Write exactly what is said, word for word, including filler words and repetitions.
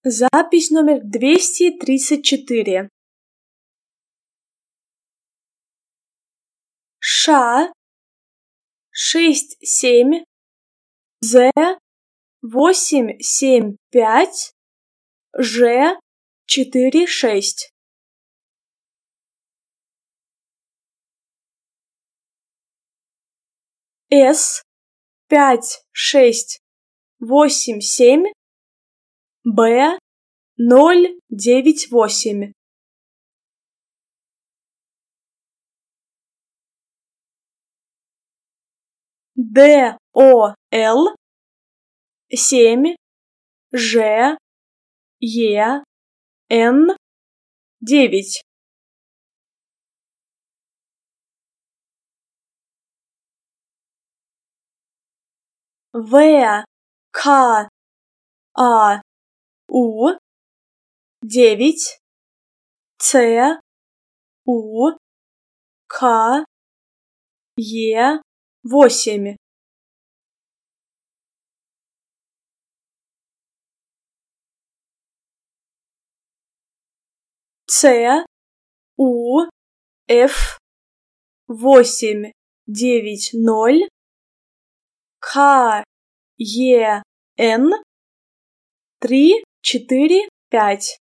Запись номер двести тридцать четыре. Ш шесть семь З восемь семь пять Ж четыре шесть. С пять шесть восемь семь Б ноль девять восемь. Д О Л семь Ж Е Н девять. В К А У девять Ц У К Е восемь. Ц У Ф восемь девять ноль К Е Н три четыре пять.